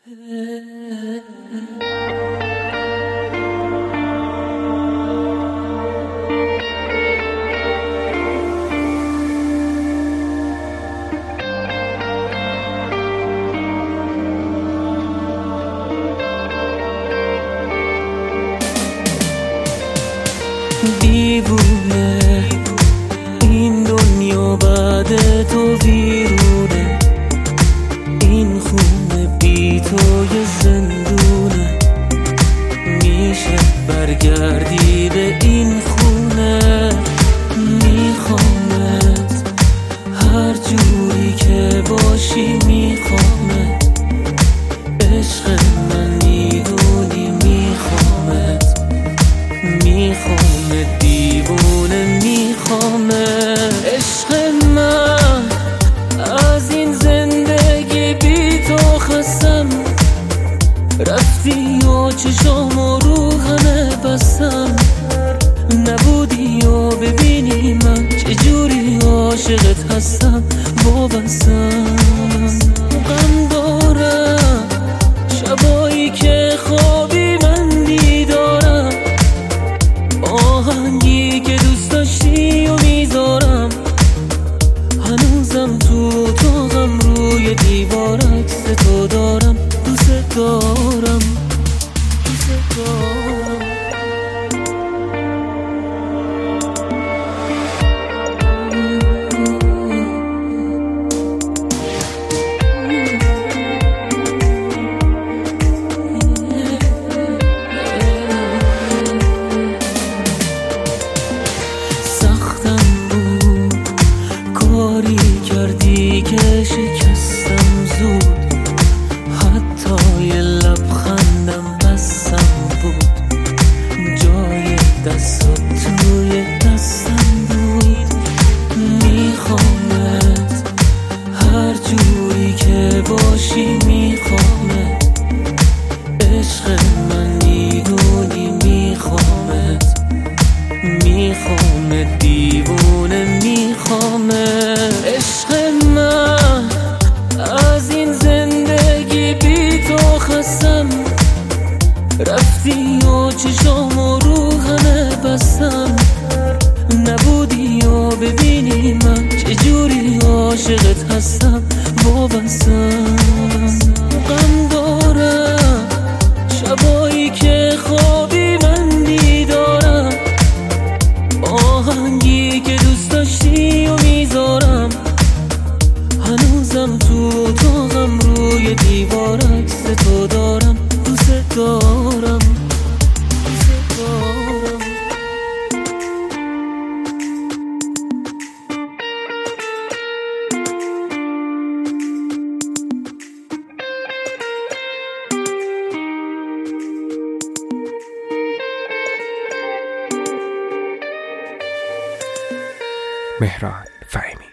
دیوونه این دنیا بعد تو ویرونه، این خونه بی تو یه زندونه. میشه برگردی به این خونه؟ میخوامت هر جوری که باشی، میخوامت عشق من، میدونی میخوامت، میخوامت دیوونه، میخوامت عشق من. از این زندگی بی تو خستم، رفتی و چشامو رو همه بستم. نبودی و ببینی من چجوری عاشقت هستم، وابستم. غم دارم شبایی که خوابی من بیدارم، آهنگی که دوست داشتی و میذارم. هنوزم تو اتاقم روی دیوار عکس تو دارم. دوست دارم، دوست دارم. سختم بود کاری کردی که شکستم زود، حتی یه لبخندم بسم بود. جای دستات توی دستم بود. میخوامت هر جوری که باشی، میخوامت عشق من، میدونی میخوامت، میخوامت دیوونه، میخوامت عشق من. از این زندگی بی تو خستم، رفتی و چشامو رو همه بستم. نبودی و ببینی من چجوری عاشقت هستم، وابستم. غم دارم شبایی که خوابی من بیدارم، آهنگی که دوست داشتی و میذارم. هنوزم تو اتاقم روی دیوار عکس تو دارم. دوست دارم، دوست دارم. مهران فهیمی.